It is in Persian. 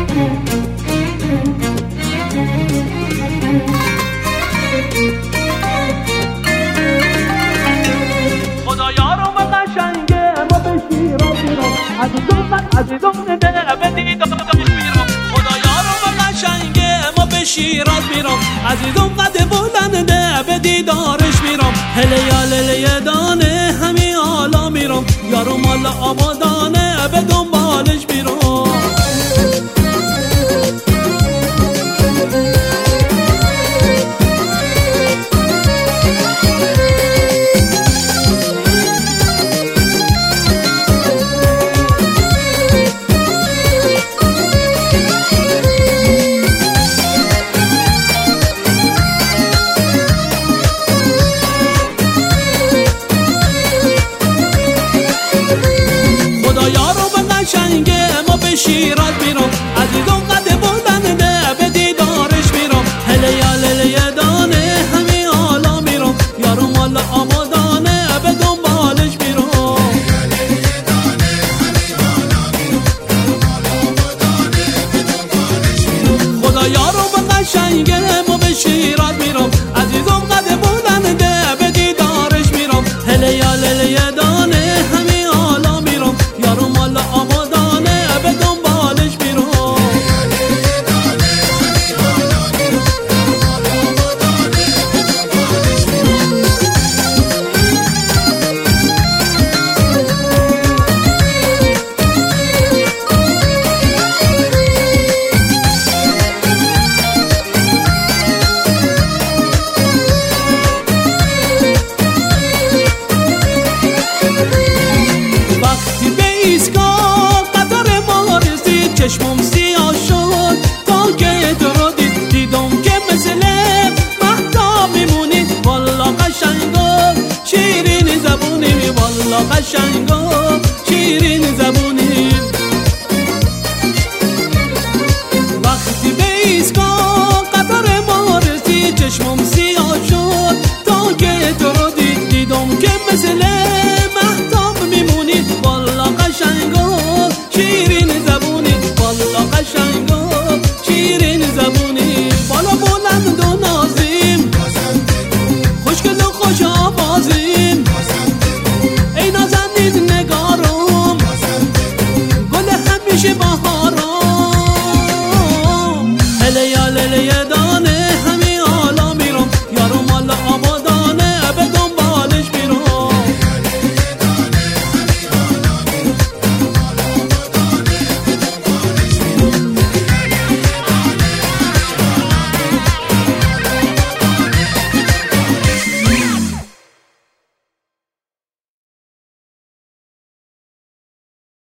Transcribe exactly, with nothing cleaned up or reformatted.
خدایا رو به قشنگه ما به شیراز میرم، عزیزم عزیزم نه به دیدارش میرم. خدایا رو به قشنگه ما به شیراز میرم، عزیزم قد بلند نه به دیدارش میرم. هله یا لیلی دانه همین حالا میرم، یارو مال آبادانه به دنبالش میرم. قشنگه ما به شیراز میرم، عزیزم قد بلند نه به دیدارش میرم. هله یا لیلی دانه همین حالا میرم، یارو مال آبادانه به دنبالش میرم. خدایا رو به قشنگه ما به شیراز میرم، عزیزم قد بلند نه به دیدارش میرم. هله یا لیلی دانه همین حالا میرم، یارو مال آبادانه به دنبالش میرم. وقتی به ایستگاه قطار ما رسید چشمم سیاه شد، تا که تو رو دید دیدم که مثل مهتاب میمونی. والا قشنگا شیرین زبونی، والا قشنگا شیرین زبونی. وقتی به ایستگاه قطار ما رسید چشمم سیاه شد، تا که تو رو دید دیدم که مثل مهتاب میمونی. والا قشنگا شیرین زبونی، والا قشنگا